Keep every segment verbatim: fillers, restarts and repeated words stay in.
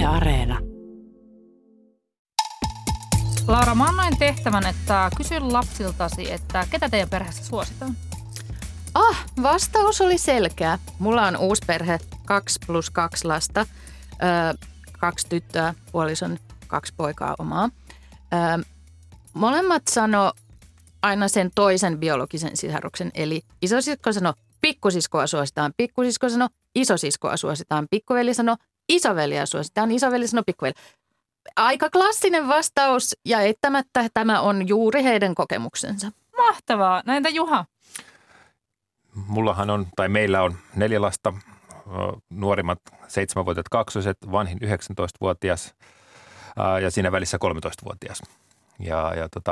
Areena. Laura, mä annoin tehtävän, että kysy lapsiltasi, että ketä teidän perheessä suositaan? Ah, vastaus oli selkeä. Mulla on uusi perhe, kaksi plus kaksi lasta, öö, kaksi tyttöä, puolison, kaksi poikaa omaa. Öö, molemmat sano aina sen toisen biologisen sisaruksen, eli isosisko sano pikkusiskoa suositaan, pikkusisko sano isosiskoa suositaan, pikkuveli sano isoveliä suositaan, isoveli sano pikkuveli. Aika klassinen vastaus ja eittämättä tämä on juuri heidän kokemuksensa. Mahtavaa. No entä Juha? Mullahan on, tai meillä on neljä lasta, nuorimmat seitsemänvuotiaat kaksoset, vanhin yhdeksäntoistavuotias ja siinä välissä kolmetoistavuotias. Ja, ja tota,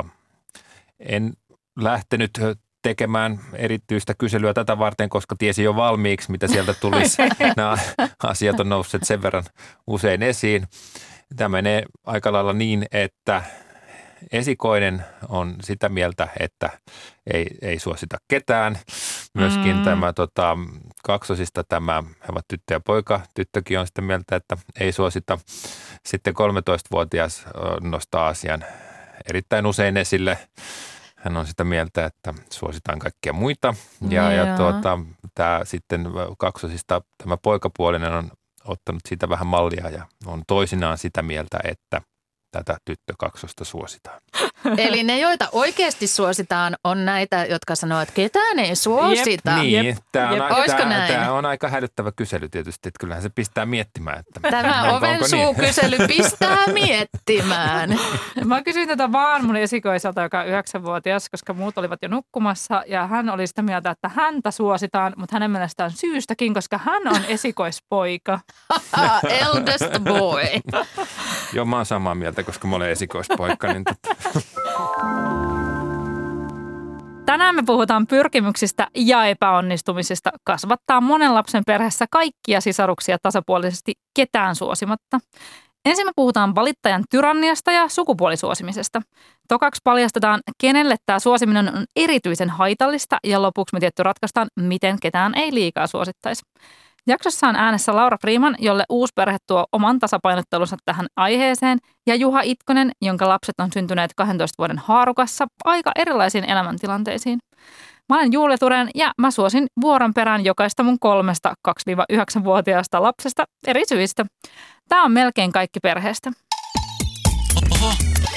en lähtenyt tekemään erityistä kyselyä tätä varten, koska tiesin jo valmiiksi, mitä sieltä tulisi. Nämä asiat on nousseet sen verran usein esiin. Tämä menee aika lailla niin, että esikoinen on sitä mieltä, että ei, ei suosita ketään. Myöskin mm. tämä tota, kaksosista tämä, he ovat tyttö ja poika. Tyttökin on sitä mieltä, että ei suosita. Sitten kolmetoistavuotias nostaa asian erittäin usein esille. Hän on sitä mieltä, että suositaan kaikkia muita. Ja, ja tuota, tämä sitten kaksosista tämä poikapuolinen on ottanut siitä vähän mallia ja on toisinaan sitä mieltä, että tätä tyttö-kaksosta suositaan. Eli ne, joita oikeasti suositaan, on näitä, jotka sanoo, että ketään ei suosita. Jep, niin, Jep. Tämä, on, Olisiko tämä, näin? tämä on aika hälyttävä kysely tietysti, että kyllähän se pistää miettimään. Että tämä ovensuukysely niin? Pistää miettimään. Mä kysyin tätä vaan mun esikoiselta, joka on yhdeksänvuotias, koska muut olivat jo nukkumassa ja hän oli sitä mieltä, että häntä suositaan, mutta hänen mielestään syystäkin, koska hän on esikoispoika. Eldest boy. Joo, mä oon samaa mieltä, koska mä olen esikoispoikka. Niin Tänään me puhutaan pyrkimyksistä ja epäonnistumisista kasvattaa monen lapsen perheessä kaikkia sisaruksia tasapuolisesti ketään suosimatta. Ensin me puhutaan valittajan tyranniasta ja sukupuolisuosimisesta. Tokaksi paljastetaan, kenelle tämä suosiminen on erityisen haitallista ja lopuksi me tietty ratkaistaan, miten ketään ei liikaa suosittaisi. Jaksossa on äänessä Laura Freeman, jolle uusi perhe tuo oman tasapainottelunsa tähän aiheeseen, ja Juha Itkonen, jonka lapset on syntyneet kahdentoista vuoden haarukassa aika erilaisiin elämäntilanteisiin. Mä olen Julia Turen ja mä suosin vuoron perään jokaista mun kolmesta kaksi-yhdeksänvuotiaasta lapsesta eri syistä. Tää on melkein kaikki perheestä. Oho.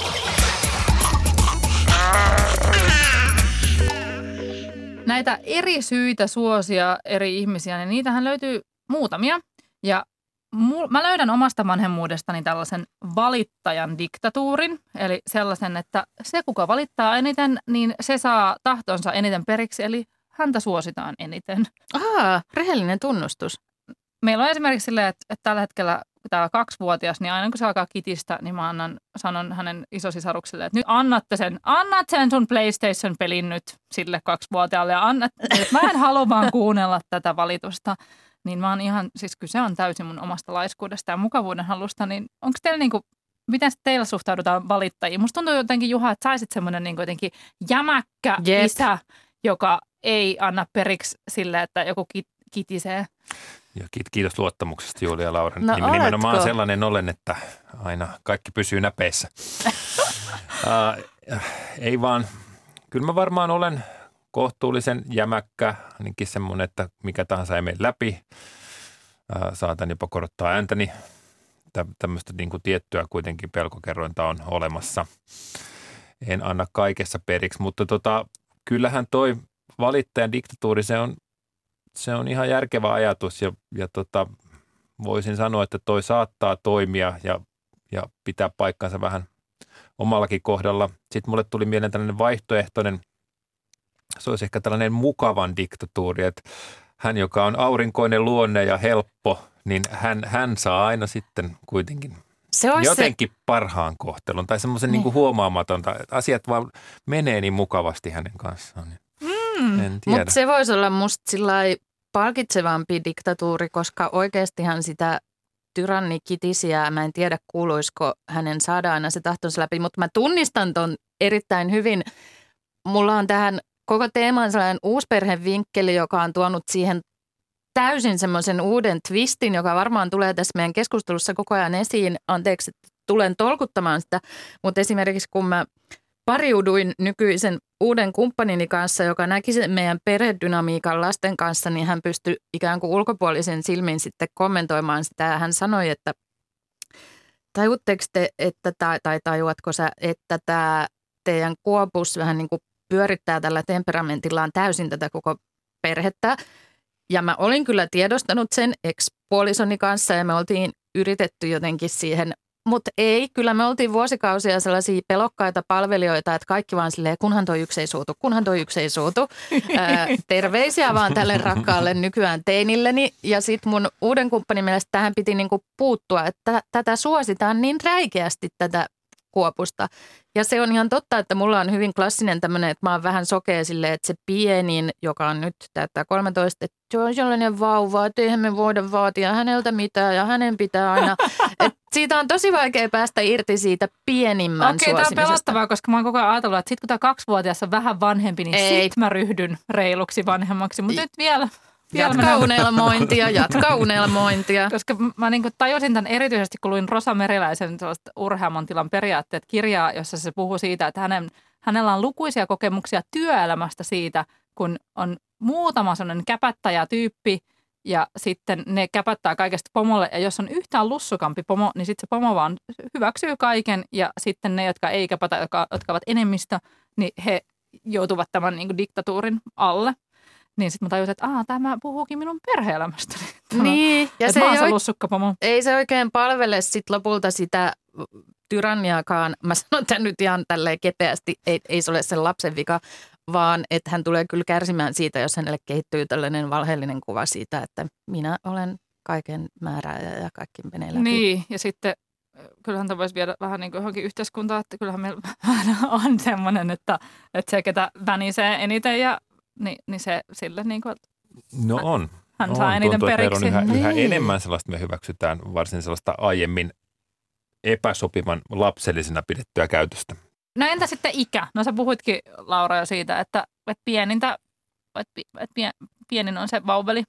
Näitä eri syitä suosia eri ihmisiä, niin niitähän löytyy muutamia. Ja mul, mä löydän omasta vanhemmuudestani tällaisen valittajan diktatuurin. Eli sellaisen, että se kuka valittaa eniten, niin se saa tahtonsa eniten periksi, eli häntä suositaan eniten. Ahaa, rehellinen tunnustus. Meillä on esimerkiksi silleen, että, että tällä hetkellä tämä kaksivuotias, niin aina kun se alkaa kitistä, niin mä annan, sanon hänen isosisarukselle, että nyt annatte sen, annat sen sun PlayStation-pelin nyt sille kaksivuotiaalle ja annat, että mä en halua vaan kuunnella tätä valitusta. Niin mä oon ihan, siis kyse on täysin mun omasta laiskuudesta ja mukavuuden halusta, niin onko teillä niinku, miten teillä suhtaudutaan valittajiin? Musta tuntuu jotenkin, Juha, että saisit semmoinen niinku jotenkin jämäkkä Jet. isä, joka ei anna periksi sille, että joku kitisee. Ja kiitos luottamuksesta, Julia ja Laura. No, nimenomaan oletko? Sellainen olen, että aina kaikki pysyy näpeissä. uh, ei vaan, kyllä mä varmaan olen kohtuullisen jämäkkä, ainakin semmoinen, että mikä tahansa ei mene läpi. Uh, saatan jopa korottaa ääntäni. Tä, tämmöistä niin kuin tiettyä kuitenkin pelkokerrointa on olemassa. En anna kaikessa periksi, mutta tota, kyllähän toi valittajan diktatuuri, se on Se on ihan järkevä ajatus ja, ja tota, voisin sanoa, että toi saattaa toimia ja, ja pitää paikkansa vähän omallakin kohdalla. Sitten mulle tuli mieleen tällainen vaihtoehtoinen, se olisi ehkä tällainen mukavan diktatuuri, että hän, joka on aurinkoinen luonne ja helppo, niin hän, hän saa aina sitten kuitenkin se jotenkin se parhaan kohtelun tai semmoisen niin. niin kuin huomaamatonta, että asiat vaan menee niin mukavasti hänen kanssaan. Mm, mutta se voisi olla musta sillai palkitsevampi diktatuuri, koska oikeastihan sitä tyrannikitisiä, mä en tiedä kuuluisiko hänen saada aina se tahtonsa läpi, mutta mä tunnistan ton erittäin hyvin. Mulla on tähän koko teemaan sellainen uusperhevinkkeli, joka on tuonut siihen täysin semmoisen uuden twistin, joka varmaan tulee tässä meidän keskustelussa koko ajan esiin. Anteeksi, että tulen tolkuttamaan sitä, mutta esimerkiksi kun mä pariuduin nykyisen uuden kumppanini kanssa, joka näki sen meidän perhedynamiikan lasten kanssa, niin hän pystyi ikään kuin ulkopuolisen silmin sitten kommentoimaan sitä. Ja hän sanoi, että tajutteko te, että, tai, tai tajuatko sä, että tämä teidän kuopus vähän niin kuin pyörittää tällä temperamentillaan täysin tätä koko perhettä. Ja mä olin kyllä tiedostanut sen ex-puolisoni kanssa ja me oltiin yritetty jotenkin siihen. Mutta ei, kyllä me oltiin vuosikausia sellaisia pelokkaita palvelijoita, että kaikki vaan silleen, kunhan toi yksi ei suutu, kunhan toi yksi ei suutu. Ää, terveisiä vaan tälle rakkaalle nykyään teinilleni. Ja sitten mun uuden kumppanin mielestä tähän piti niinku puuttua, että tätä suositaan niin räikeästi tätä kuopusta. Ja se on ihan totta, että mulla on hyvin klassinen tämmöinen, että mä oon vähän sokea silleen, että se pienin, joka on nyt täyttää kolmetoista, että se on sellainen vauva, että eihän me voida vaatia häneltä mitään ja hänen pitää aina. Et siitä on tosi vaikea päästä irti siitä pienimmän Okei, suosimisesta. tämä on pelottavaa, koska mä oon koko ajan ajatellut, että sit kun tämä kaksivuotias on vähän vanhempi, niin Ei. sit mä ryhdyn reiluksi vanhemmaksi. Mutta nyt vielä... vielä Jatka unelmointia, jatka unelmointia. Koska mä niin kuin tajusin tämän erityisesti, kun luin Rosa Meriläisen Urheamon tilan periaatteet kirjaa, jossa se puhuu siitä, että hänen, hänellä on lukuisia kokemuksia työelämästä siitä, kun on muutama sellainen käpättäjätyyppi ja sitten ne käpättää kaikesta pomolle. Ja jos on yhtään lussukampi pomo, niin sitten se pomo vaan hyväksyy kaiken ja sitten ne, jotka ei käpätä, jotka, jotka ovat enemmistö, niin he joutuvat tämän niin kuin diktatuurin alle. Niin sitten mä tajusin, että aah, tämä puhuukin minun perhe-elämästäni. Niin, ja se mä ei, oon se oik- lussukkapomo. ei se oikein palvele sit lopulta sitä tyranniakaan. Mä sanon tämän nyt ihan tälleen kepeästi, ei, ei se ole sen lapsen vika, vaan että hän tulee kyllä kärsimään siitä, jos hänelle kehittyy tällainen valheellinen kuva siitä, että minä olen kaiken määrääjä ja kaikki menee läpi. Niin, ja sitten kyllähän tämä voisi viedä vähän niin kuin johonkin yhteiskuntaan, että kyllähän meillä on semmoinen, että, että se, ketä vänisee eniten ja niin, niin se sille niin kuin, No on. hän on. saa eniten Tuntuu, että meillä periksi. on yhä, yhä Niin. enemmän sellaista, me hyväksytään varsin sellaista aiemmin epäsopivan lapsellisena pidettyä käytöstä. No entä sitten ikä? No sä puhuitkin, Laura, jo siitä, että, että pienintä, että, että pien, pienin on se vauveli.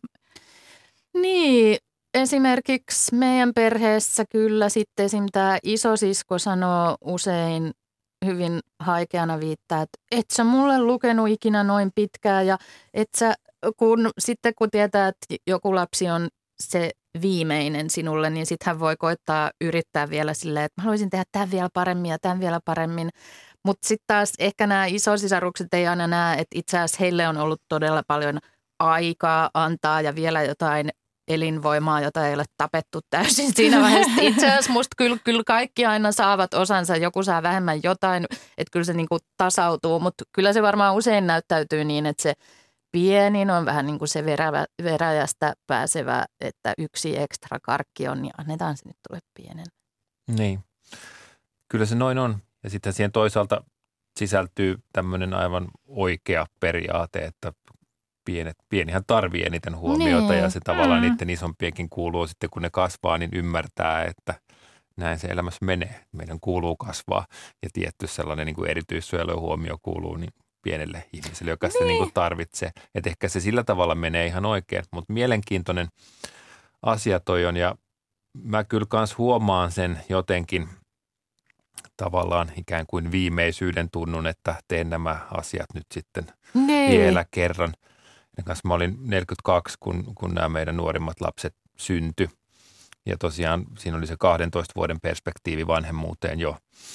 Niin, esimerkiksi meidän perheessä kyllä sitten esim. Tämä isosisko sanoo usein hyvin haikeana viittaa, että et sä mulle lukenut ikinä noin pitkään ja et sä, kun, sitten kun tietää, että joku lapsi on se viimeinen sinulle, niin sitten hän voi koittaa yrittää vielä silleen, että mä haluaisin tehdä tämän vielä paremmin ja tämän vielä paremmin. Mutta sitten taas ehkä nämä isosisarukset ei aina näe, että itse asiassa heille on ollut todella paljon aikaa antaa ja vielä jotain elinvoimaa, jota ei ole tapettu täysin siinä vaiheessa. Itse asiassa musta kyllä, kyllä kaikki aina saavat osansa, joku saa vähemmän jotain, että kyllä se niinku tasautuu, mutta kyllä se varmaan usein näyttäytyy niin, että se pienin on vähän niin kuin se verävä, veräjästä pääsevä, että yksi ekstra karkki on, niin annetaan se nyt tulle pienen. Niin, kyllä se noin on. Ja sitten siihen toisaalta sisältyy tämmöinen aivan oikea periaate, että pienet, pienihän tarvii eniten huomiota Niin. ja se tavallaan Mm. niiden isompienkin kuuluu sitten, kun ne kasvaa, niin ymmärtää, että näin se elämässä menee. Meidän kuuluu kasvaa ja tietty sellainen niin kuin erityissuojelu ja huomio kuuluu niin pienelle ihmiselle, joka niin. sitä niin kuin tarvitsee. Että ehkä se sillä tavalla menee ihan oikein, mutta mielenkiintoinen asia toi on ja mä kyllä kans huomaan sen jotenkin tavallaan ikään kuin viimeisyyden tunnun, että teen nämä asiat nyt sitten Niin. vielä kerran. Ja kanssa mä olin neljäkymmentäkaksi, kun, kun nämä meidän nuorimmat lapset syntyi. Ja tosiaan siinä oli se kahdentoista vuoden perspektiivi vanhemmuuteen jo.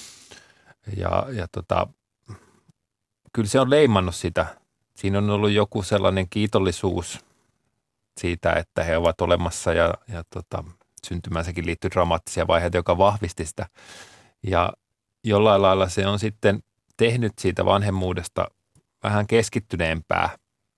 Ja, ja tota, kyllä se on leimannut sitä. Siinä on ollut joku sellainen kiitollisuus siitä, että he ovat olemassa ja, ja tota, syntymänsäkin liittyy dramaattisia vaiheita, joka vahvisti sitä. Ja jollain lailla se on sitten tehnyt siitä vanhemmuudesta vähän keskittyneempää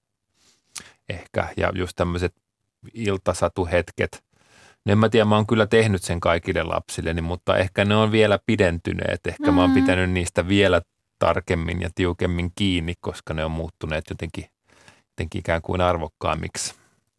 ehkä. Ja just tämmöiset iltasatuhetket, no en mä tiedä, mä oon kyllä tehnyt sen kaikille lapsilleni, mutta ehkä ne on vielä pidentyneet. Ehkä mm-hmm. mä oon pitänyt niistä vielä tarkemmin ja tiukemmin kiinni, koska ne on muuttuneet jotenkin, jotenkin ikään kuin arvokkaammiksi.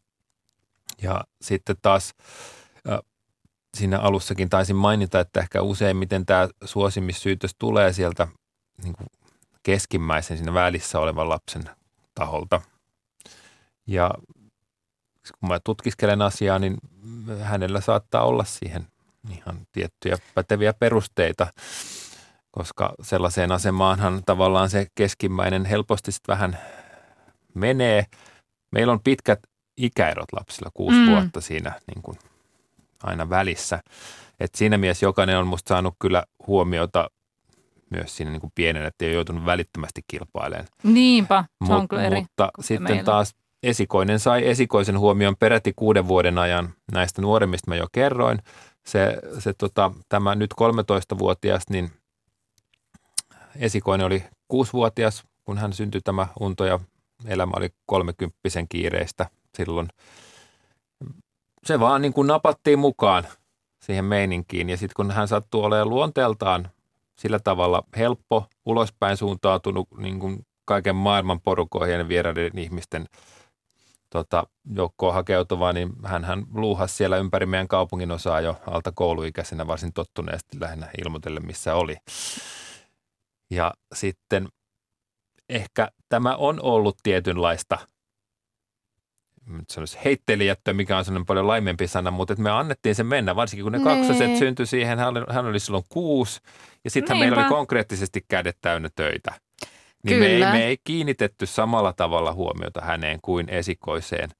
Ja sitten taas äh, siinä alussakin taisin mainita, että ehkä useimmiten tämä suosimissyytös tulee sieltä niin kuin keskimmäisen siinä välissä olevan lapsen taholta. Ja kun mä tutkiskelen asiaa, niin hänellä saattaa olla siihen ihan tiettyjä päteviä perusteita, koska sellaiseen asemaanhan tavallaan se keskimmäinen helposti sitten vähän menee. Meillä on pitkät ikäerot lapsilla, kuusi mm. vuotta siinä niin kuin aina välissä. Et siinä mielessä jokainen on musta saanut kyllä huomiota myös siinä niin kuin pienen, että ei ole joutunut välittömästi kilpailemaan. Niinpä, se Mut, on kyllä eri. Mutta sitten meillä. taas esikoinen sai esikoisen huomion peräti kuuden vuoden ajan. Näistä nuoremmista mä jo kerroin. Se, se tota, tämä nyt kolmetoistavuotias, niin esikoinen oli kuusivuotias, kun hän syntyi tämä unto ja elämä oli kolmekymppisen kiireistä silloin. Se vaan niin kuin napattiin mukaan siihen meininkiin ja sitten kun hän sattuu olemaan luonteeltaan sillä tavalla helppo, ulospäin suuntautunut niin kuin kaiken maailman porukoihin ja vieraiden ihmisten tota, joukkoon hakeutuvaa, niin hän luuhasi siellä ympäri meidän kaupungin osaa jo alta kouluikäisenä varsin tottuneesti lähinnä ilmoitelle, missä oli. Ja sitten ehkä tämä on ollut tietynlaista, nyt sanoisi heittelijättöä, mikä on sellainen paljon laimempi sana, mutta että me annettiin sen mennä, varsinkin kun ne nee. kaksoset syntyi siihen, hän oli, hän oli silloin kuusi ja sitten meillä oli konkreettisesti kädet täynnä töitä. Niin me ei, me ei kiinnitetty samalla tavalla huomiota häneen kuin esikoiseen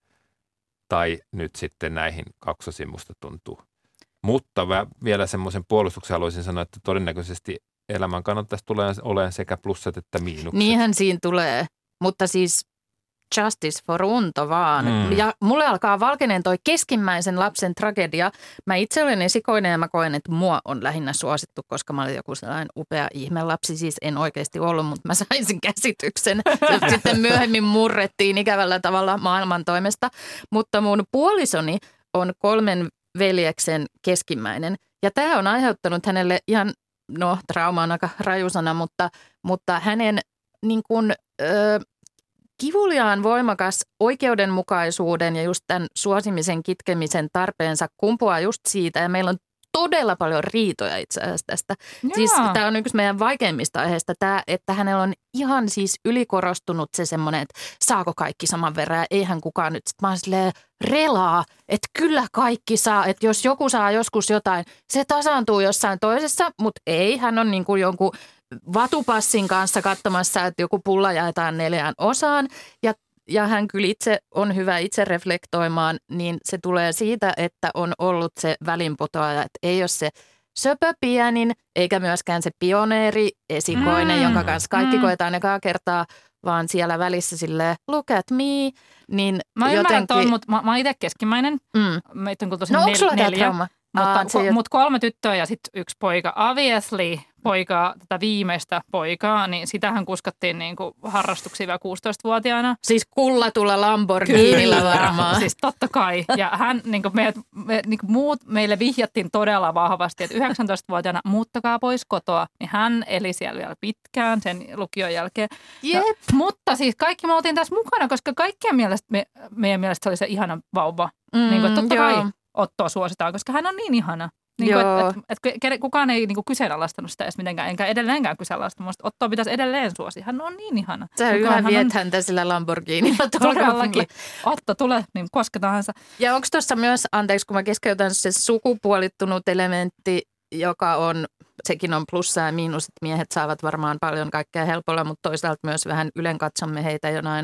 tai nyt sitten näihin kaksosiin musta tuntuu. Mutta vielä semmoisen puolustuksen haluaisin sanoa, että todennäköisesti elämän kannattaisi tulee olemaan sekä plussat että miinukset. Niinhän siinä tulee, mutta siis justice for unto vaan. Mm. Ja mulle alkaa valkeneen toi keskimmäisen lapsen tragedia. Mä itse olen esikoinen ja mä koen, että mua on lähinnä suosittu, koska mä olin joku sellainen upea ihmelapsi. Siis en oikeasti ollut, mutta mä sain sen käsityksen. Sitten myöhemmin murrettiin ikävällä tavalla maailman toimesta. Mutta mun puolisoni on kolmen veljeksen keskimmäinen. Ja tämä on aiheuttanut hänelle ihan, no trauma on aika rajusana, mutta, mutta hänen niin kuin Öö, kivuliaan voimakas oikeudenmukaisuuden ja just tämän suosimisen kitkemisen tarpeensa kumpuaa just siitä. Ja meillä on todella paljon riitoja itse asiassa tästä. Jaa. Siis tämä on yksi meidän vaikeimmista aiheista, tämä, että hänellä on ihan siis ylikorostunut se semmoinen, että saako kaikki saman verran. Ja eihän kukaan nyt, sitten mä oon silleen relaa, että kyllä kaikki saa. Että jos joku saa joskus jotain, se tasaantuu jossain toisessa, mutta ei. Hän on niin kuin jonkun vatupassin kanssa katsomassa, että joku pulla jaetaan neljään osaan ja, ja hän kyllä itse on hyvä itse reflektoimaan, niin se tulee siitä, että on ollut se välinputoaja, että ei ole se söpöpienin eikä myöskään se pioneeri esikoinen, mm, jonka kanssa kaikki mm. koetaan ekaa kertaa, vaan siellä välissä silleen look at me, niin mä jotenkin... ymmärrän ton, mutta mä, mä oon itse keskimmäinen. Mm. Meitä on kyllä tosi no, nel- onko sulla neljä. Trauma? Mutta, Aa, ko, mut kolme tyttöä ja sitten yksi poika. Obviously poikaa, tätä viimeistä poikaa, niin sitähän kuskattiin niinku harrastuksia vielä kuusitoistavuotiaana. Siis kullatulla Lamborghinilla varmaan. Siis totta kai. Ja hän, niinku meidät, me, niinku muut, meille vihjattiin todella vahvasti, että yhdeksäntoistavuotiaana muuttakaa pois kotoa. Niin hän eli siellä vielä pitkään sen lukion jälkeen. Jep. Ja, mutta siis kaikki me oltiin tässä mukana, koska kaikkien mielestä, me, meidän mielestä se oli se ihana vauva. Mm, niin kuin, totta joo. kai Ottoa suositaan, koska hän on niin ihana. Niin kuin, et, et, et, kukaan ei niin kuin kyseenalaistanut sitä edes mitenkään, enkä edelleenkään kyseenalaistanut. Ottoa pitäisi edelleen suosia. Hän on niin ihana. Sä yhä viet on... häntä sillä Lamborghinilla. Todellakin. Otto, tule, niin kosketaansa. Ja onko tuossa myös, anteeksi kun mä keskeytän, se sukupuolittunut elementti, joka on, sekin on plussa ja miinus, että miehet saavat varmaan paljon kaikkea helpolla, mutta toisaalta myös vähän ylen katsomme heitä jonain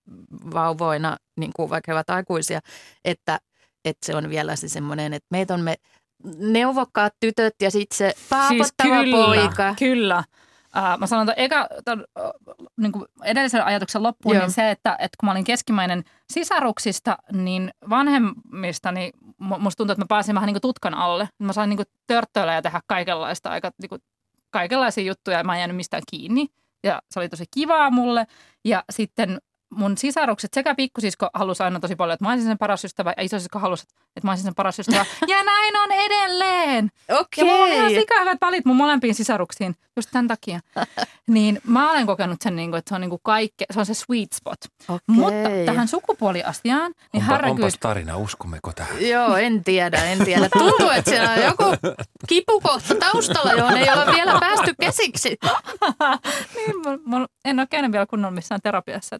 vauvoina, niin kuin vaikka he ovat aikuisia, että että se on vielä se semmoinen, että meitä on me neuvokkaat tytöt ja sitten se paapottava siis kyllä, poika. Kyllä. Uh, mä sanon, että eka, ton, uh, niin kuin edellisen ajatuksen loppuun, Joo. niin se, että, että kun mä olin keskimmäinen sisaruksista, niin vanhemmista, niin musta tuntuu, että mä pääsin vähän niin kuin tutkan alle. Mä sain niin kuin törttöillä ja tehdä kaikenlaista, aika, niin kuin, kaikenlaisia juttuja ja mä en jäänyt mistään kiinni. Ja se oli tosi kivaa mulle. Ja sitten mun sisarukset sekä pikkusisko halusi aina tosi paljon, että mä olisin sen paras ystävä, ja isosisko halusi, että mä olisin sen paras ystävä. Ja näin on edelleen! Okei. Ja mulla on ihan sikahyvät välit mun molempiin sisaruksiin, just tämän takia. Niin mä olen kokenut sen, että se on niinku kaikke, se on se sweet spot. Okei. Mutta tähän sukupuoliasiaan, niin Onpa, herregud. Onpas tarina, uskommeko tähän? Joo, en tiedä, en tiedä. Tuntuu, että siellä on joku kipukohta taustalla, johon ei ole vielä päästy käsiksi. Niin, mä, mä en ole käynyt vielä kunnolla missään terapiassa, että et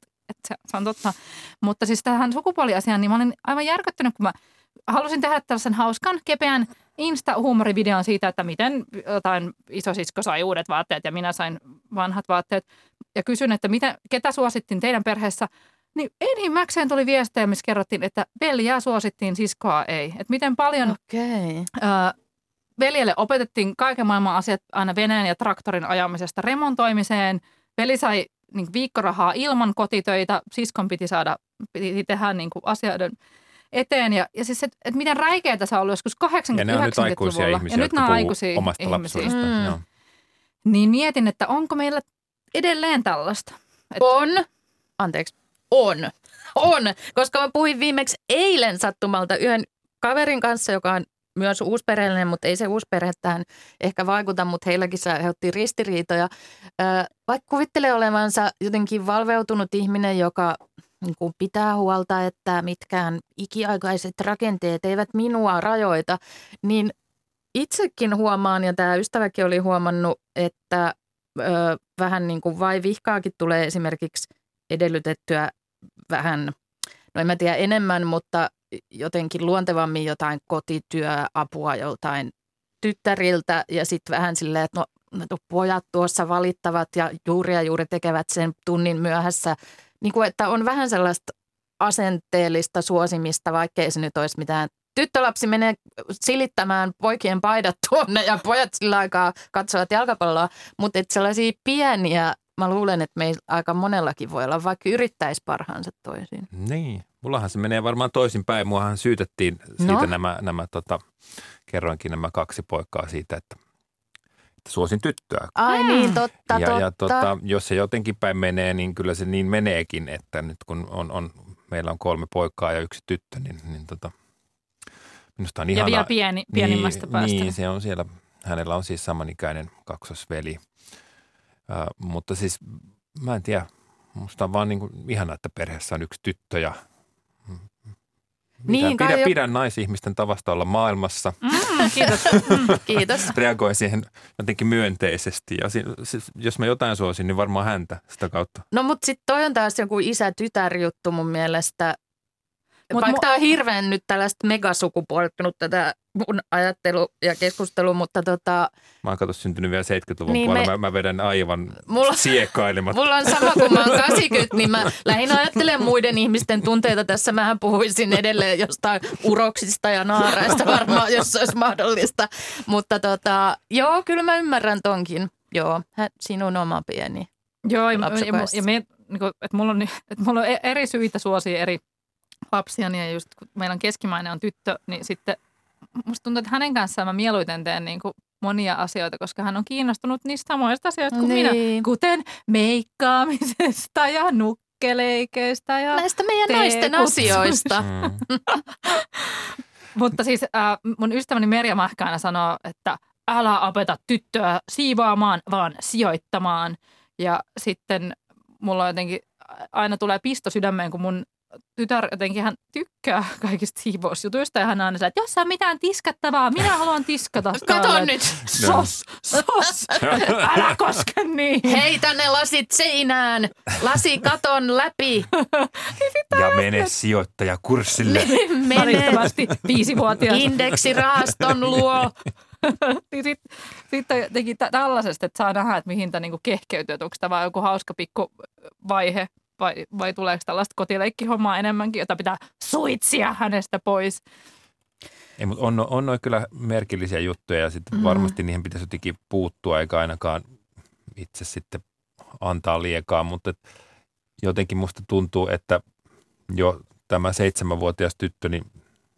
se, se on totta. Mutta siis tähän sukupuoliasiaan, niin mä olin aivan järkyttynyt, kun mä halusin tehdä tällaisen hauskan, kepeän Insta-huumorivideon siitä, että miten jotain isosisko sai uudet vaatteet ja minä sain vanhat vaatteet. Ja kysyn, että mitä, ketä suosittiin teidän perheessä. Niin enimmäkseen tuli viestejä, missä kerrottiin, että veljää suosittiin, siskoa ei. Että miten paljon Okei. ö, veljelle opetettiin kaiken maailman asiat aina veneen ja traktorin ajamisesta remontoimiseen. Veli sai niin, viikkorahaa ilman kotitöitä, siskon piti saada, piti tehdä niin kuin asioiden eteen. Ja, ja siis, että et miten räikeätä se on ollut joskus kahdeksankymmentä-yhdeksänkymmentäluvulla. Ja ihmisiä, ja nyt nämä puhuu aikuisia omasta ihmisiä. lapsuudesta. Mm. Joo. Niin mietin, että onko meillä edelleen tällaista. Et, On. Anteeksi. On. On. Koska mä puhuin viimeksi eilen sattumalta yhden kaverin kanssa, joka on myös uusperheellinen, mutta ei se uusperhe tähän ehkä vaikuta, mutta heilläkin se aiheutti ristiriitoja. Vaikka kuvittelee olevansa jotenkin valveutunut ihminen, joka niin kuin pitää huolta, että mitkään ikiaikaiset rakenteet eivät minua rajoita, niin itsekin huomaan, ja tämä ystäväkin oli huomannut, että ö, vähän niin kuin vai vihkaakin tulee esimerkiksi edellytettyä vähän, no en mä tiedä enemmän, mutta jotenkin luontevammin jotain kotityöapua joltain tyttäriltä ja sitten vähän silleen, että no, no pojat tuossa valittavat ja juuri ja juuri tekevät sen tunnin myöhässä. Niin kuin, että on vähän sellaista asenteellista suosimista, vaikkei se nyt olisi mitään. Tyttölapsi menee silittämään poikien paidat tuonne ja pojat sillä aikaa katsovat jalkapalloa, mutta että sellaisia pieniä, mä luulen, että meillä aika monellakin voi olla, vaikka yrittäisi parhaansa toisiin. Niin, mullahan se menee varmaan toisinpäin. Muahan syytettiin siitä No. nämä, nämä tota, kerroinkin nämä kaksi poikaa siitä, että, että suosin tyttöä. Ai Mm. niin, totta, ja, totta. ja tota, jos se jotenkin päin menee, niin kyllä se niin meneekin, että nyt kun on, on, meillä on kolme poikaa ja yksi tyttö, niin, niin tota, minusta on ja ihanaa. vielä pieni, pienimmästä niin, päästä. Niin, se on siellä, hänellä on siis samanikäinen kaksosveli. Äh, mutta siis mä en tiedä, musta on vaan niin kuin ihanaa, että perheessä on yksi tyttö ja Niin, pidän, kai jo- pidän naisihmisten tavasta olla maailmassa. Mm, kiitos. Kiitos. Reagoi siihen jotenkin myönteisesti ja si, si, jos mä jotain suosin, niin varmaan häntä sitä kautta. No mutta sitten toi on taas joku isä-tytär-juttu mun mielestä. Mut Vaikka mu- tämä on hirveän nyt tällaista megasukupuolittunut tätä mun ajattelu ja keskustelu, mutta tota, Mä oon kato syntynyt vielä seitsemänkymmentäluvun Niin, puolella. me- Mä, mä vedän aivan Mulla- siekailematta. mulla on sama kuin mä oon kahdeksankymmentä, niin mä lähinnä ajattelen muiden ihmisten tunteita tässä. Mähän puhuisin edelleen jostain uroksista ja naaraista varmaan, jos se olisi mahdollista. Mutta tota, joo, kyllä mä ymmärrän tonkin. Joo, hä- sinun oma pieni. Joo, ja, ja, Lapsukaista. ja me, niin kuin, että mulla on, että mulla on eri syitä suosia eri lapsia, ja just kun meillä on keskimäinen on tyttö, niin sitten musta tuntuu, että hänen kanssaan mä mieluiten teen niin kuin monia asioita, koska hän on kiinnostunut niistä samoista asioista kuin minä, Niin. kuten meikkaamisesta ja nukkeleikeistä. Ja Näistä meidän naisten teekutsuista. asioista. Mm. Mutta siis äh, mun ystäväni Merja Mähkäänä sanoo, että älä opeta tyttöä siivoamaan, vaan sijoittamaan. Ja sitten mulla on jotenkin aina tulee pisto sydämeen, kun mun tytär jotenkin hän tykkää kaikista siivousjutuista ja hän aina sanoo, että jos on mitään tiskattavaa, minä haluan tiskata. Kato täällä." nyt. Sos, sos, älä koske niin. Heitä ne lasit seinään. Lasi katon läpi. Ja mene sijoittajakurssille. Mene Välittömästi viisivuotias. indeksirahaston luo. Niin sitten sit teki tä- tällaisesta, että saa nähdä, että mihin tämä niinku kehkeytyy, että onko tämä vaan joku hauska pikku vaihe vai, vai tuleeko tällaista kotileikkihommaa enemmänkin, jota pitää suitsia hänestä pois. Ei, mutta on, on noin kyllä merkillisiä juttuja ja sitten Mm. varmasti niihin pitäisi jotenkin puuttua eikä ainakaan itse sitten antaa liekaa, mutta et jotenkin musta tuntuu, että jo tämä seitsemänvuotias tyttö niin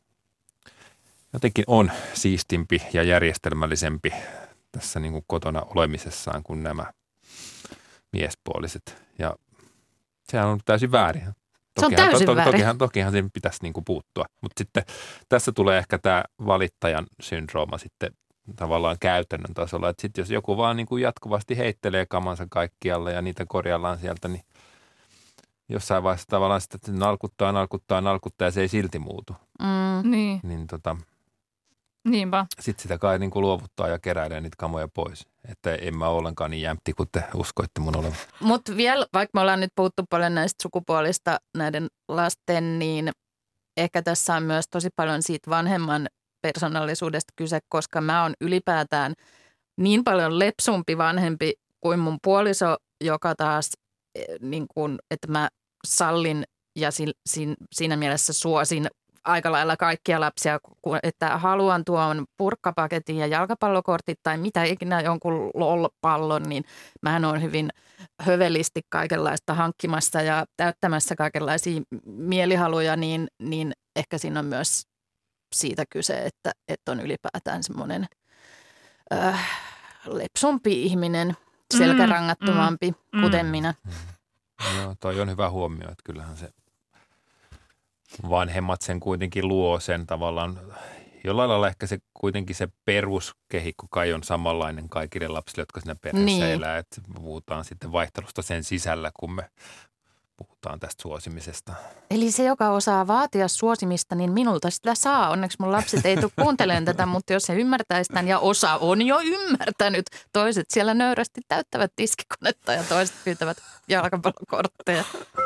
jotenkin on siistimpi ja järjestelmällisempi tässä niin kuin kotona olemisessaan kuin nämä miespuoliset ja sehän on täysin väärin. Se on täysin to, to, väärin. Tokihan, tokihan siihen pitäisi niin kuin puuttua, mutta sitten tässä tulee ehkä tämä valittajan syndrooma sitten tavallaan käytännön tasolla, että sitten jos joku vaan niin kuin jatkuvasti heittelee kamansa kaikkialle ja niitä korjallaan sieltä, niin jossain vaiheessa tavallaan sitten että nalkuttaa, nalkuttaa, nalkuttaa ja se ei silti muutu, Mm. Niin, niin tota, niinpä. sitten sitä kai niin kuin luovuttaa ja keräilee niitä kamoja pois. että en mä ole ollenkaan niin jämpti kuin te uskoitte mun olevan. Mutta vielä, vaikka me ollaan nyt puhuttu paljon näistä sukupuolista näiden lasten, niin ehkä tässä on myös tosi paljon siitä vanhemman persoonallisuudesta kyse, koska mä oon ylipäätään niin paljon lepsumpi vanhempi kuin mun puoliso, joka taas, niin kun, että mä sallin ja si, si, siinä mielessä suosin aika lailla kaikkia lapsia, että haluan tuon purkkapaketin ja jalkapallokortit tai mitä ikinä jonkun lol-pallon, niin mähän olen hyvin hövelisti kaikenlaista hankkimassa ja täyttämässä kaikenlaisia mielihaluja, niin, niin ehkä siinä on myös siitä kyse, että, että on ylipäätään semmoinen äh, lepsumpi ihminen, selkärangattomampi, mm, kuten mm. minä. Joo, toi on hyvä huomio, että kyllähän se vanhemmat sen kuitenkin luo sen tavallaan, jollain lailla ehkä se kuitenkin se peruskehikko kai on samanlainen kaikille lapsille, jotka siinä perheessä niin elää, että puhutaan sitten vaihtelusta sen sisällä, kun me puhutaan tästä suosimisesta. Eli se, joka osaa vaatia suosimista, niin minulta sitä saa. Onneksi mun lapset ei tule kuuntelemaan tätä, mutta jos he ymmärtäisivät tämän, ja osa on jo ymmärtänyt. Toiset siellä nöyrästi täyttävät tiskikonetta ja toiset pyytävät jalkapallokortteja.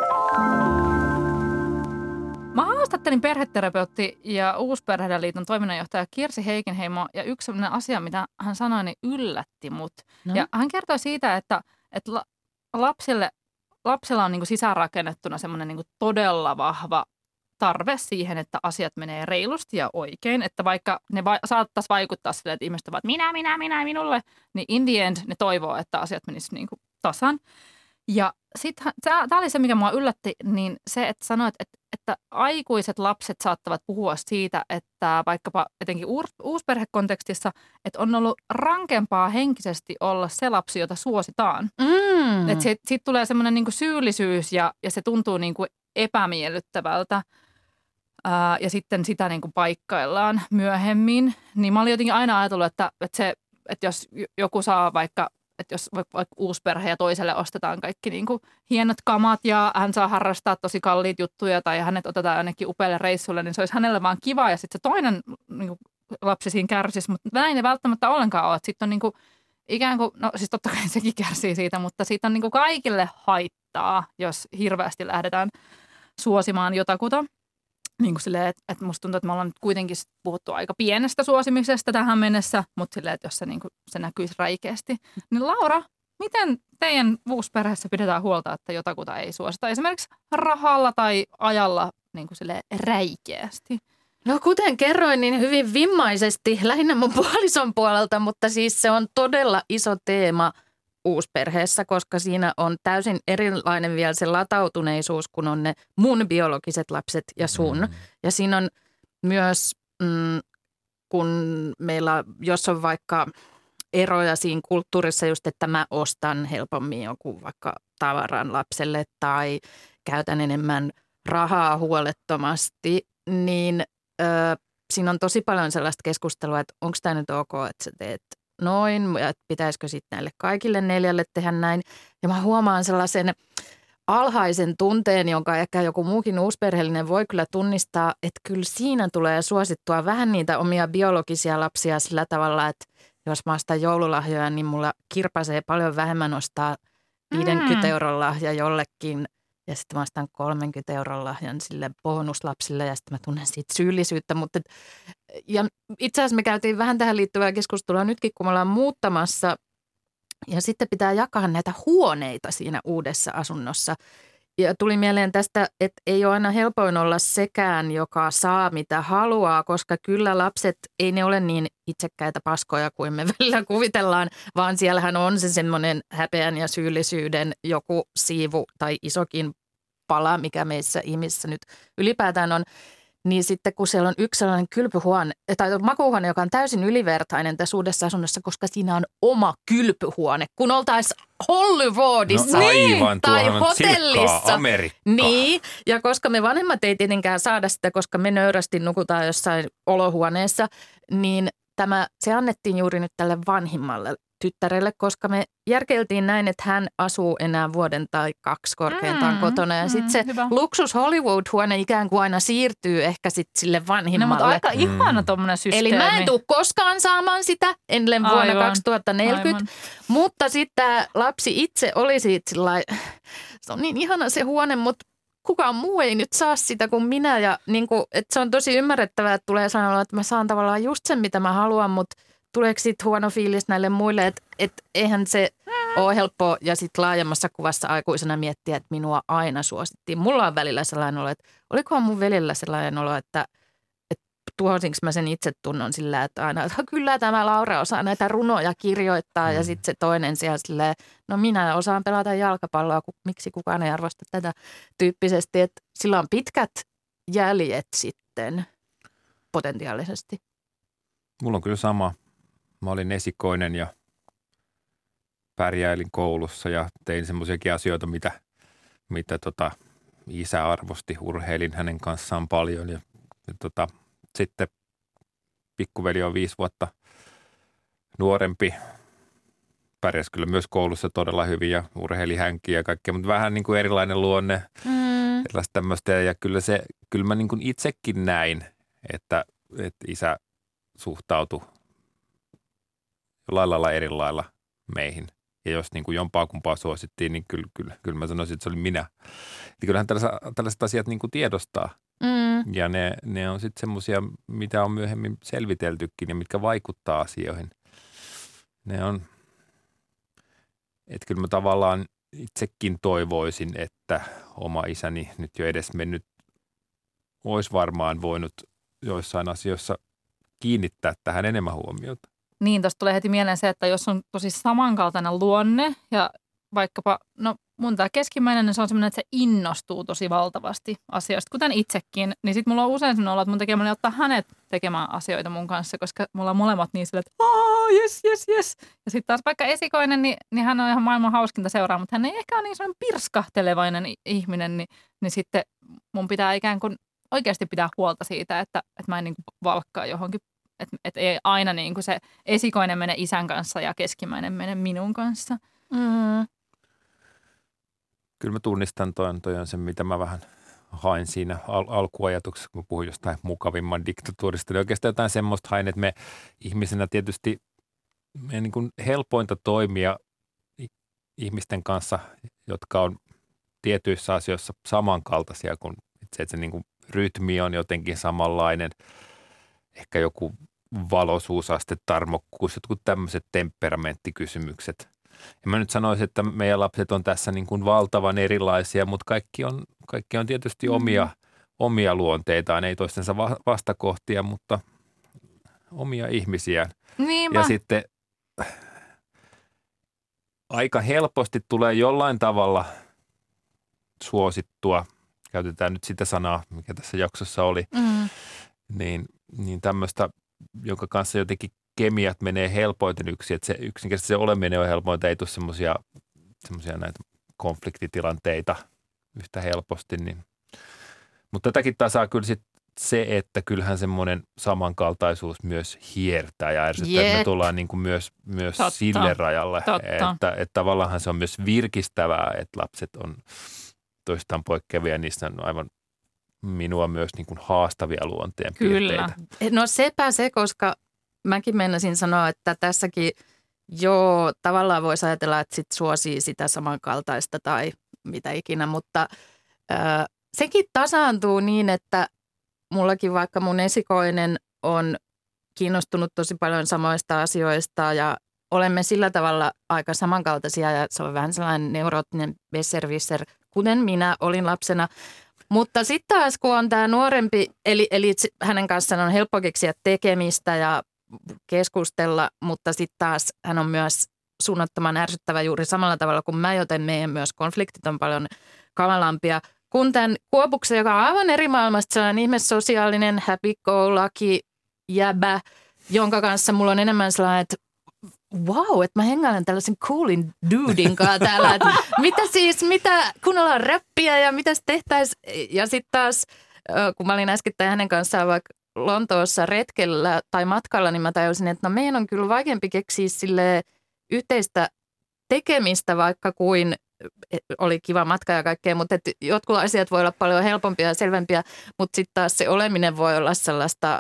Mä haastattelin perheterapeutti ja Uusperheiden liiton toiminnanjohtaja Kirsi Heikenheimo, ja yksi sellainen asia, mitä hän sanoi, niin yllätti mut. No. Ja hän kertoi siitä, että, että lapsille, lapsilla on niin kuin sisäänrakennettuna semmoinen niin kuin todella vahva tarve siihen, että asiat menee reilusti ja oikein. Että vaikka ne va- saattaisi vaikuttaa silleen, että ihmiset ovat minä, minä, minä, minulle, niin in the end ne toivoo, että asiat menisivät niin kuin tasan. Ja sitten tämä oli se, mikä mua yllätti, niin se, että sanoit, että, että aikuiset lapset saattavat puhua siitä, että vaikkapa etenkin uusperhekontekstissa, että on ollut rankempaa henkisesti olla se lapsi, jota suositaan. Mm. Että siitä, siitä tulee semmoinen niinku syyllisyys ja, ja se tuntuu niinku epämiellyttävältä ää, ja sitten sitä niinku paikkaillaan myöhemmin. Niin mä olin jotenkin aina ajatellut, että, että, se, että jos joku saa vaikka että jos vaikka uusperhe ja toiselle ostetaan kaikki niin kuin hienot kamat ja hän saa harrastaa tosi kalliita juttuja tai hänet otetaan ainakin upealle reissulle, niin se olisi hänelle vaan kiva ja sitten se toinen niin kuin lapsi siinä kärsisi, mutta näin ei välttämättä ollenkaan ole. Sitten on niin kuin ikään kuin, no siis totta kai sekin kärsii siitä, mutta siitä on niin kuin kaikille haittaa, jos hirveästi lähdetään suosimaan jotakuta. Niin kuin silleen, että, että musta tuntuu, että me ollaan nyt kuitenkin puhuttu aika pienestä suosimisesta tähän mennessä, mutta silleen, että jos se, niin kuin, se näkyisi räikeästi. Niin Laura, miten teidän uusperheessä pidetään huolta, että jotakuta ei suosita esimerkiksi rahalla tai ajalla niin kuin silleen räikeästi? No kuten kerroin, niin hyvin vimmaisesti, lähinnä mun puolison puolelta, mutta siis se on todella iso teema uusperheessä, koska siinä on täysin erilainen vielä se latautuneisuus, kun on ne mun biologiset lapset ja sun. Mm. Ja siinä on myös, mm, kun meillä, jos on vaikka eroja siinä kulttuurissa just, että mä ostan helpommin joku vaikka tavaran lapselle tai käytän enemmän rahaa huolettomasti, niin ö, siinä on tosi paljon sellaista keskustelua, että onko tämä nyt ok, että sä teet noin, ja pitäisikö sitten näille kaikille neljälle tehdä näin. Ja mä huomaan sellaisen alhaisen tunteen, jonka ehkä joku muukin uusperheellinen voi kyllä tunnistaa, että kyllä siinä tulee suosittua vähän niitä omia biologisia lapsia sillä tavalla, että jos mä ostan joululahjoja, niin mulla kirpasee paljon vähemmän ostaa viidenkymmenen euron lahja jollekin. Ja sitten mä ostan kolmenkymmenen euron lahjan sille bonuslapsille ja sitten mä tunnen siitä syyllisyyttä. Mutta et, ja itse asiassa me käytiin vähän tähän liittyvää keskustelua nytkin, kun me ollaan muuttamassa ja sitten pitää jakaa näitä huoneita siinä uudessa asunnossa. Ja tuli mieleen tästä, että ei ole aina helpoin olla sekään, joka saa mitä haluaa, koska kyllä lapset, ei ne ole niin itsekkäitä paskoja kuin me välillä kuvitellaan, vaan siellähän on se semmoinen häpeän ja syyllisyyden joku siivu tai isokin pala, mikä meissä ihmisissä nyt ylipäätään on. Niin sitten kun siellä on yksi sellainen kylpyhuone, tai makuuhuone, joka on täysin ylivertainen tässä uudessa asunnossa, koska siinä on oma kylpyhuone, kun oltaisiin Hollywoodissa no aivan, tai hotellissa. Silkkaa, Amerikka. Niin, ja koska me vanhemmat ei tietenkään saada sitä, koska me nöyrästi nukutaan jossain olohuoneessa, niin tämä, se annettiin juuri nyt tälle vanhimmalle tyttärelle, koska me järkeiltiin näin, että hän asuu enää vuoden tai kaksi korkeintaan Mm, kotona. Ja mm, sitten se hyvä. luksus Hollywood-huone ikään kuin aina siirtyy ehkä sitten sille No, vanhimmalle. mutta aika ihana tommonen systeemi. Eli mä en tule koskaan saamaan sitä ennen vuonna Aivan, kaksituhattaneljäkymmentä. aivan. Mutta sitten tämä lapsi itse oli siitä sillai, se on niin ihana se huone, mutta kukaan muu ei nyt saa sitä kuin minä. Ja niin kuin, että se on tosi ymmärrettävää, että tulee sanoa, että mä saan tavallaan just sen, mitä mä haluan, mutta tuleeko sitten huono fiilis näille muille, että, että eihän se ole helppoa ja sitten laajemmassa kuvassa aikuisena miettiä, että minua aina suosittiin. Mulla on välillä sellainen olo, että olikohan mun velillä sellainen olo, että, että tuhosinko mä sen itsetunnon sillä, että aina, että kyllä tämä Laura osaa näitä runoja kirjoittaa mm. ja sitten se toinen siellä silleen, no minä osaan pelata jalkapalloa, miksi kukaan ei arvosta tätä tyyppisesti, että sillä on pitkät jäljet sitten potentiaalisesti. Mulla on kyllä sama. Mä olin esikoinen ja pärjäilin koulussa ja tein semmoisiakin asioita, mitä, mitä tota, isä arvosti. Urheilin hänen kanssaan paljon ja, ja tota, sitten pikkuveli on viisi vuotta nuorempi. Pärjäsi kyllä myös koulussa todella hyvin ja urheili hänkin ja kaikkea, mutta vähän niin kuin erilainen luonne. Mm. Erilaista tämmöistä ja kyllä, se, kyllä mä niin kuin itsekin näin, että, että isä suhtautui jollain lailla eri lailla meihin. Ja jos niin kuin jompaa kumpaa suosittiin, niin kyllä, kyllä, kyllä mä sanoisin, että se oli minä. Eli kyllähän tällaiset, tällaiset asiat niin kuin tiedostaa. Mm. Ja ne, ne on sitten semmoisia, mitä on myöhemmin selviteltykin ja mitkä vaikuttaa asioihin. Ne on, että kyllä mä tavallaan itsekin toivoisin, että oma isäni nyt jo edesmennyt olisi varmaan voinut joissain asioissa kiinnittää tähän enemmän huomiota. Niin, tuosta tulee heti mieleen se, että jos on tosi samankaltainen luonne ja vaikkapa, no mun tämä keskimmäinen, niin se on semmoinen, että se innostuu tosi valtavasti asioista, kuten itsekin. Niin sitten mulla on usein sellainen olo, että mun tekee mieli ottaa hänet tekemään asioita mun kanssa, koska mulla on molemmat niin silleen, että aah, jes, jes, jes. Ja sitten taas vaikka esikoinen, niin, niin hän on ihan maailman hauskinta seuraa, mutta hän ei ehkä ole niin sellainen pirskahtelevainen ihminen, niin, niin sitten mun pitää ikään kuin oikeasti pitää huolta siitä, että, että mä en niin kuin valkkaa johonkin. Että et ei aina niin kuin se esikoinen mene isän kanssa ja keskimmäinen mene minun kanssa. Mm. Kyllä mä tunnistan toi, toi on se, mitä mä vähän hain siinä al- alkuajatuksessa, kun mä puhuin jostain mukavimman diktatuurista. Niin oikeastaan jotain semmoista hain, että me ihmisenä tietysti meidän niin kuin helpointa toimia ihmisten kanssa, jotka on tietyissä asioissa samankaltaisia kuin itse, että se niin kuin rytmi on jotenkin samanlainen. Ehkä joku valoisuusaste, tarmokkuus, jotkut tämmöiset temperamenttikysymykset. En mä nyt sanoisi, että meidän lapset on tässä niin kuin valtavan erilaisia, mutta kaikki on, kaikki on tietysti mm-hmm. omia, omia luonteitaan, ei toistensa vastakohtia, mutta omia ihmisiään. Niinpä. Ja sitten aika helposti tulee jollain tavalla suosittua, käytetään nyt sitä sanaa, mikä tässä jaksossa oli, Mm. niin, niin tämmöistä, jonka kanssa jotenkin kemiat menee helpoiten yksi, että se yksinkertaisesti se oleminen on helpointa, ei tule semmoisia semmoisia näitä konfliktitilanteita yhtä helposti. Niin. Mutta tätäkin tasaa kyllä sit se, että kyllähän semmoinen samankaltaisuus myös hiertää ja ärsyttää, että me tullaan niin kuin myös, myös sille rajalle, että, että tavallaan se on myös virkistävää, että lapset on toistaan poikkeavia, niissä on aivan minua myös niin kuin haastavia luonteen Kyllä. piirteitä. No sepä se, koska mäkin meinasin sanoa, että tässäkin joo, tavallaan voisi ajatella, että sit suosii sitä samankaltaista tai mitä ikinä, mutta äh, sekin tasaantuu niin, että mullakin vaikka mun esikoinen on kiinnostunut tosi paljon samoista asioista ja olemme sillä tavalla aika samankaltaisia ja se on vähän sellainen neuroottinen besserwisser, kuten minä olin lapsena. Mutta sitten taas, kun on tämä nuorempi, eli, eli hänen kanssaan on helppo keksiä tekemistä ja keskustella, mutta sitten taas hän on myös suunnattoman ärsyttävä juuri samalla tavalla kuin mä, joten meidän myös konfliktit on paljon kamalampia. Kun tämän Kuopuksen, joka on aivan eri maailmasta, sellainen ihme sosiaalinen, happy-go-lucky jäbä, jonka kanssa mulla on enemmän sellainen, että wow, että mä hengailen tällaisen coolin dudin kanssa täällä. Että mitä siis, mitä, kun ollaan räppiä ja mitä se tehtäisiin. Ja sitten taas, kun mä olin äskettäin hänen kanssaan vaikka Lontoossa retkellä tai matkalla, niin mä tajusin, että no meidän on kyllä vaikeampi keksiä sille yhteistä tekemistä, vaikka kuin oli kiva matka ja kaikkea, mutta et jotkut asiat voi olla paljon helpompia ja selvempiä, mutta sitten taas se oleminen voi olla sellaista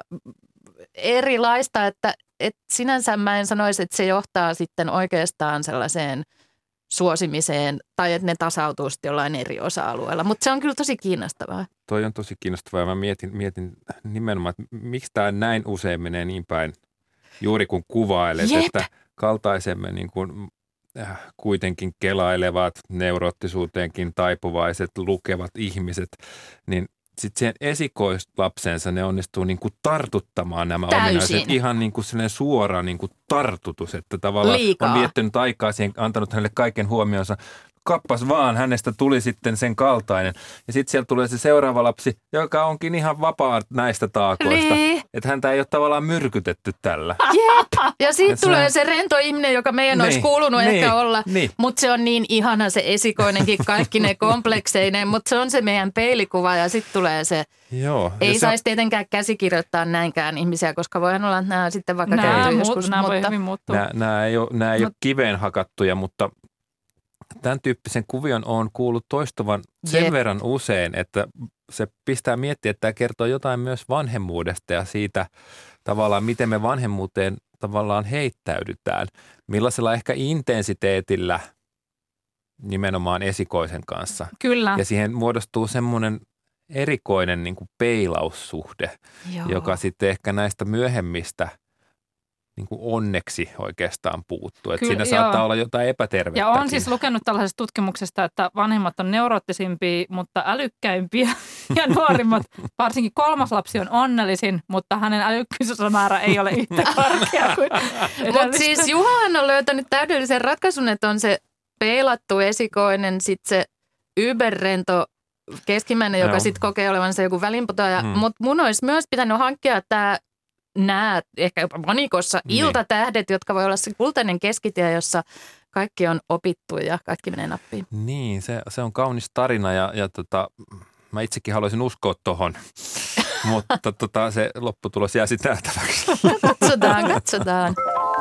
erilaista, että et sinänsä mä en sanoisi, että se johtaa sitten oikeastaan sellaiseen suosimiseen tai että ne tasautuu sitten jollain eri osa-alueella, mutta se on kyllä tosi kiinnostavaa. Toi on tosi kiinnostavaa. Mä mietin, mietin nimenomaan, että miksi tämä näin usein menee niin päin, juuri kun kuvailet, Jep. että kaltaisemme niin kuin äh, kuitenkin kelailevat, neuroottisuuteenkin taipuvaiset, lukevat ihmiset, niin sitten siihen esikoislapsensa ne onnistuu niin kuin tartuttamaan nämä Täysin. ominaiset. Ihan niin kuin sellainen suora niin kuin tartutus, että tavallaan Liikaa. on viettänyt aikaa siihen, antanut hänelle kaiken huomionsa. Kappas vaan, hänestä tuli sitten sen kaltainen. Ja sitten sieltä tulee se seuraava lapsi, joka onkin ihan vapaa näistä taakoista. Niin. Että häntä ei ole tavallaan myrkytetty tällä. Jep. Ja siitä Et se tulee on- se rento ihminen, joka meidän Niin, olisi kuulunut niin, ehkä olla. niin. Mutta se on niin ihana se esikoinenkin, kaikki ne komplekseineen. Mutta se on se meidän peilikuva ja sitten tulee se, Joo. ei ja se- saisi tietenkään käsikirjoittaa näinkään ihmisiä, koska voihan olla, että nämä sitten vaikka Nämä, kääntyy muut, joskus. nämä voi mutta hyvin muuttua. Nämä, nämä ei ole, nämä ei Mut- ole kiveen hakattuja, mutta tämän tyyppisen kuvion on kuullut toistuvan sen Jep. verran usein, että se pistää miettiä, että tämä kertoo jotain myös vanhemmuudesta ja siitä tavallaan, miten me vanhemmuuteen tavallaan heittäydytään. Millaisella ehkä intensiteetillä nimenomaan esikoisen kanssa. Kyllä. Ja siihen muodostuu semmoinen erikoinen niin kuin peilaussuhde, Joo. joka sitten ehkä näistä myöhemmistä niin kuin onneksi oikeastaan puuttuu. Että Kyllä, siinä saattaa joo. olla jotain epätervettä. Ja on siis lukenut tällaisesta tutkimuksesta, että vanhemmat on neuroottisimpia, mutta älykkäimpiä ja nuorimmat, varsinkin kolmas lapsi on onnellisin, mutta hänen älykkyysmäärä ei ole yhtä korkea kuin Mutta edellistä. siis Juhan on löytänyt täydellisen ratkaisun, että on se peilattu esikoinen, sitten se yberrento keskimmäinen, joka Joo. sitten kokee olevansa joku välinputoaja. Mm. Mutta mun olisi myös pitänyt hankkia tämä nämä ehkä jopa monikossa Niin. iltatähdet, jotka voi olla se kultainen keskitie, jossa kaikki on opittu ja kaikki menee nappiin. Niin, se, se on kaunis tarina ja, ja tota, mä itsekin haluaisin uskoa tohon, mutta tota, se lopputulos jää sitten nähtäväksi. Katsotaan, katsotaan.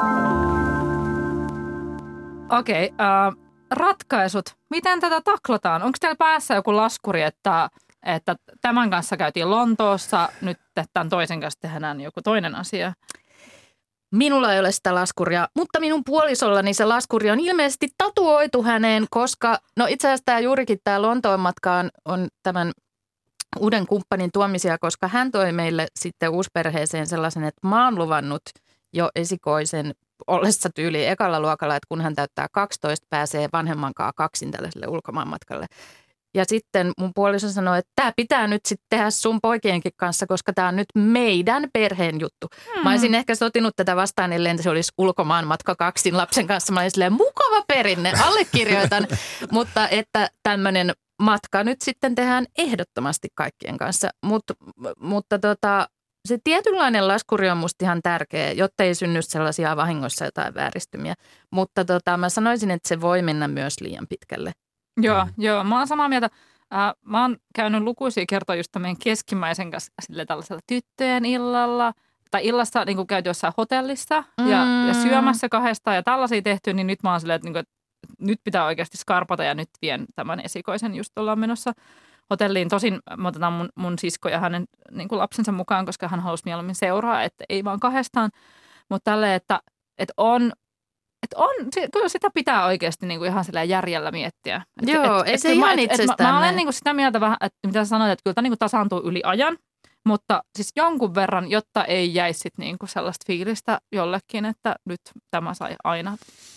Okei, okay, äh, ratkaisut. Miten tätä taklataan? Onko teillä päässä joku laskuri, että, että tämän kanssa käytiin Lontoossa, nyt tämän toisen kanssa tehdään joku toinen asia? Minulla ei ole sitä laskuria, mutta minun puolisollani se laskuri on ilmeisesti tatuoitu häneen, koska no itse asiassa tämä juurikin tämä Lontoon matkaan on tämän uuden kumppanin tuomisia, koska hän toi meille sitten uusperheeseen sellaisen, että mä oon luvannut jo esikoisen ollessa tyyliin ekalla luokalla, että kun hän täyttää kaksitoista, pääsee vanhemmankaan kaksin tällaiselle ulkomaanmatkalle. Ja sitten mun puoliso sanoi, että tämä pitää nyt sitten tehdä sun poikienkin kanssa, koska tämä on nyt meidän perheen juttu. Hmm. Mä olisin ehkä sotinut tätä vastaan, ellei se olisi ulkomaanmatka kaksin lapsen kanssa. Mä olin silleen, mukava perinne, allekirjoitan. Mutta että tämmöinen matka nyt sitten tehdään ehdottomasti kaikkien kanssa. Mut, mutta tota, se tietynlainen laskuri on musta ihan tärkeä, jotta ei synny sellaisia vahingossa jotain vääristymiä. Mutta tota, mä sanoisin, että se voi mennä myös liian pitkälle. Joo, mm. joo, mä oon samaa mieltä. Äh, mä oon käynyt lukuisia kertoja just meidän keskimmäisen kanssa sille tällaisella tyttöjen illalla. Tai illassa niin käyty jossain hotellissa ja, Mm. ja syömässä kahdestaan ja tällaisia tehty, niin nyt mä oon silleen, että, niin kuin, että nyt pitää oikeasti skarpata ja nyt vien tämän esikoisen just ollaan menossa hotelliin. Tosin mä otetaan mun, mun sisko ja hänen niin kuin lapsensa mukaan, koska hän halusi mieluummin seuraa, että ei vaan kahdestaan. Mutta tälleen, että, että on... Että on, kyllä sitä pitää oikeasti niinku ihan sillä järjellä miettiä. Et, Joo, et, ei et, se kyllä ihan mä, et, et itsestään Mä, mä olen mene. niinku sitä mieltä vähän, että mitä sä sanoit, että kyllä tämä niinku tasaantuu yli ajan, mutta siis jonkun verran, jotta ei jäisi sit niinku sellaista fiilistä jollekin, että nyt tämä sai aina.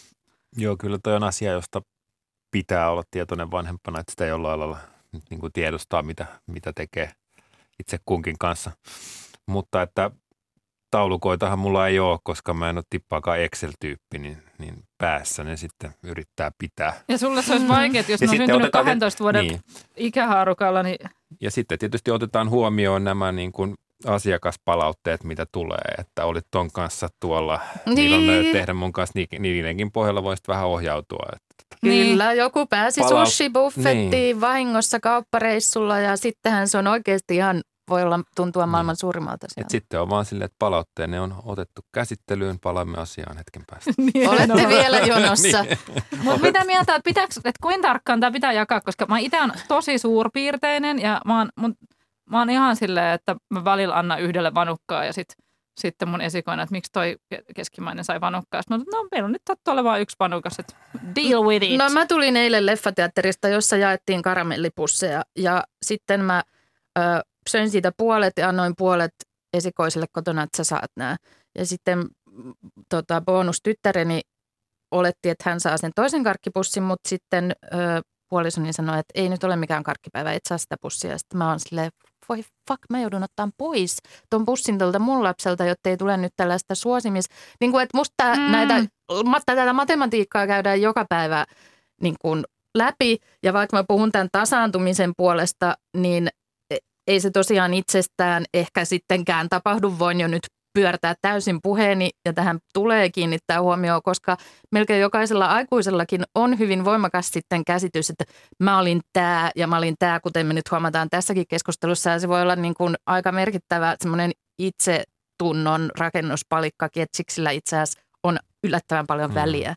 Joo, kyllä toi on asia, josta pitää olla tietoinen vanhempana, että sitä jollain lailla niin kuin tiedostaa, mitä, mitä tekee itse kunkin kanssa. Mutta että taulukoitahan mulla ei ole, koska mä en ole tippaakaan Excel-tyyppi, niin, niin päässä ne sitten yrittää pitää. Ja sulle se olisi vaikeaa, jos Ja ne on sitten syntynyt otetaan- kahdentoista vuoden Niin. ikähaarukalla, niin Ja sitten tietysti otetaan huomioon nämä niin kuin asiakaspalautteet, mitä tulee, että olit ton kanssa tuolla, niin. niillä on Niin. tehdä mun kanssa, ni- niidenkin pohjalla voisit vähän ohjautua. Että, Kyllä, joku pääsi Palaut- sushi-buffettiin niin. vahingossa kauppareissulla ja sittenhän se on oikeasti ihan voi olla tuntua maailman suurimmalta siellä. Et sitten on vaan silleen, että palautteenne on otettu käsittelyyn, palaamme asiaan hetken päästä. Niin, olette no. vielä jonossa. Niin. Mutta mitä mieltä, että, pitääkö, että kuinka tarkkaan tämä pitää jakaa, koska mä itse olen tosi suurpiirteinen ja mä oon, mun, mä oon ihan silleen, että mä välillä annan yhdelle vanukkaa ja sitten Sitten mun esikoina, että miksi toi keskimmäinen sai vanukkaa. Sitten mä, no meillä on nyt sattu olemaan yksi vanukas, että deal with it. No mä tulin eilen leffateatterista, jossa jaettiin karamellipusseja ja sitten mä ö, söin siitä puolet ja annoin puolet esikoiselle kotona, että sä saat nää. Ja sitten tota, bonustyttäreni oletti, että hän saa sen toisen karkkipussin, mutta sitten ö, puolisoni sanoi, että ei nyt ole mikään karkkipäivä, et saa sitä pussia. Ja sitten mä oon silleen, voi fuck, mä joudun ottaa pois ton pussin tuolta mun lapselta, jotta ei tule nyt tällaista suosimis. Niin kuin, että musta mm. näitä, tätä matematiikkaa käydään joka päivä niin kuin läpi. Ja vaikka mä puhun tämän tasaantumisen puolesta, niin ei se tosiaan itsestään ehkä sittenkään tapahdu. Voin jo nyt pyörtää täysin puheeni ja tähän tulee kiinnittää huomioon, koska melkein jokaisella aikuisellakin on hyvin voimakas sitten käsitys, että mä olin tää ja mä olin tää, kuten me nyt huomataan tässäkin keskustelussa. Ja se voi olla niin kuin aika merkittävä semmoinen itsetunnon rakennuspalikkakin, että siksi sillä itse asiassa on yllättävän paljon mm. väliä.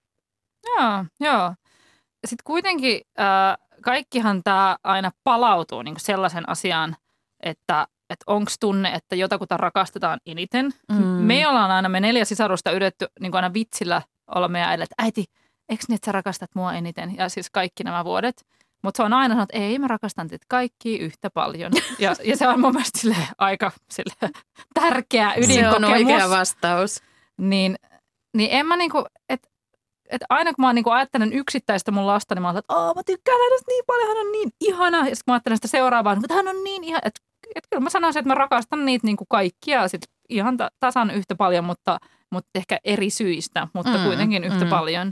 Joo, joo. Sitten kuitenkin äh, kaikkihan tämä aina palautuu niin kuin sellaisen asiaan, että että onko tunne, että jotakuta rakastetaan eniten. Mm. Me ollaan aina, me neljä sisarusta yritetty niin aina vitsillä olla meidän äidille, että äiti, eikö niin, että sä rakastat mua eniten? Ja siis kaikki nämä vuodet. Mutta se on aina sanonut, että ei, mä rakastan teitä kaikki yhtä paljon. Ja, ja se on mun mielestä sille aika sille tärkeä ydinkokemus. Se on oikea vastaus. Niin, niin en mä niinku, että et aina kun mä niinku ajattelen yksittäistä mun lasta, niin mä ajattelen, että mä tykkään hänestä niin paljon, hän on niin ihana. Ja sitten mä ajattelen sitä seuraavaa, että hän on niin ihana, että Että kyllä mä sanoisin, että mä rakastan niitä niin kuin kaikkia sit ihan ta- tasan yhtä paljon, mutta, mutta ehkä eri syistä, mutta mm, kuitenkin yhtä mm. paljon.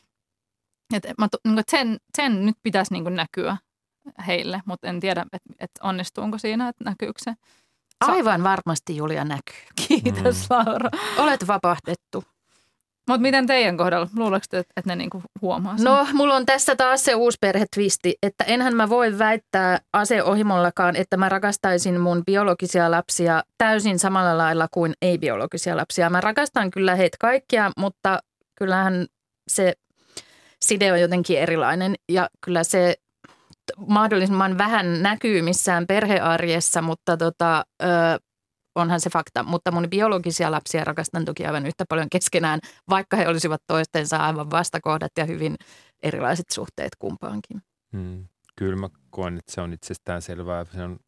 Et mä, niin kuin, sen, sen nyt pitäisi niin kuin näkyä heille, mutta en tiedä, että et onnistuuko siinä, että näkyykö se. Sa- Aivan varmasti Julia näkyy. Kiitos mm. Laura. Olet vapahtettu. Mutta miten teidän kohdalla? Luuleeko te, että ne niinku huomaa sen? No, mulla on tässä taas se uusi perhetwisti, että enhän mä voi väittää aseohimollakaan, että mä rakastaisin mun biologisia lapsia täysin samalla lailla kuin ei-biologisia lapsia. Mä rakastan kyllä heitä kaikkia, mutta kyllähän se side on jotenkin erilainen ja kyllä se mahdollisimman vähän näkyy missään perhearjessa, mutta tota... Ö, onhan se fakta, mutta mun biologisia lapsia rakastan toki aivan yhtä paljon keskenään, vaikka he olisivat toistensa aivan vastakohdat ja hyvin erilaiset suhteet kumpaankin. Hmm. Kyllä mä koen, että se on itsestään selvää. Se on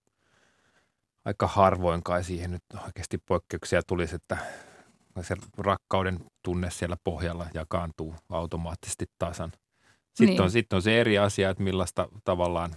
aika harvoin kai siihen nyt oikeasti poikkeuksia tulisi, että se rakkauden tunne siellä pohjalla jakaantuu automaattisesti tasan. Sitten, niin. on, sitten on se eri asia, että millaista tavallaan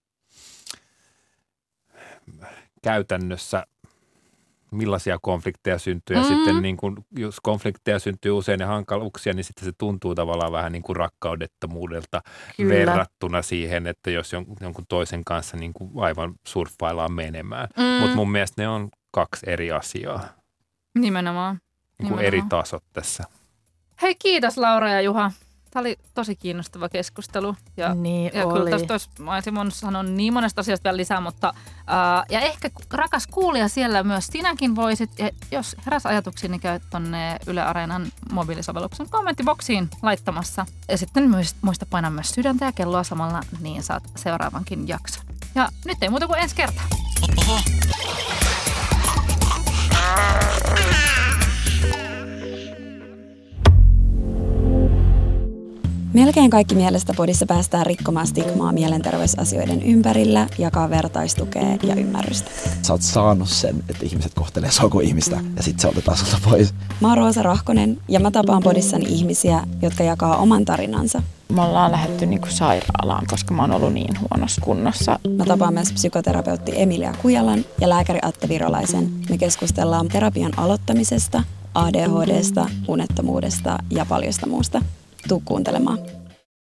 käytännössä millaisia konflikteja syntyy ja mm. sitten niin kun, jos konflikteja syntyy usein ja hankaluuksia, niin sitten se tuntuu tavallaan vähän niin kuin rakkaudettomuudelta Kyllä. verrattuna siihen, että jos jon, jonkun toisen kanssa niin kuin aivan surffaillaan menemään. Mm. Mutta mun mielestä ne on kaksi eri asiaa. Nimenomaan. Niin kuin Nimenomaan. eri tasot tässä. Hei, kiitos Laura ja Juha. Tämä oli tosi kiinnostava keskustelu. Ja, niin ja oli. kyllä tästä olisi, mä olisin voinut sanoa niin monesta asiasta vielä lisää, mutta ää, ja ehkä rakas kuulija siellä myös sinäkin voisit, jos heräs ajatuksia, niin käy tuonne Yle Areenan mobiilisovelluksen kommenttiboksiin laittamassa. Ja sitten muista painaa myös sydäntä ja kelloa samalla, niin saat seuraavankin jakson. Ja nyt ei muuta kuin ensi kertaa. Melkein kaikki Mielestä podissa päästään rikkomaan stigmaa mielenterveysasioiden ympärillä, jakaa vertaistukea ja ymmärrystä. Sä oot saanut sen, että ihmiset kohtelee sua kuin ihmistä ja sit se otetaan sulta pois. Mä oon Roosa Rahkonen ja mä tapaan podissani ihmisiä, jotka jakaa oman tarinansa. Me ollaan lähdetty niinku sairaalaan, koska mä oon ollut niin huonossa kunnossa. Mä tapaan myös psykoterapeutti Emilia Kujalan ja lääkäri Atte Virolaisen. Me keskustellaan terapian aloittamisesta, A D H D:sta, unettomuudesta ja paljosta muusta. Tuu kuuntelemaan.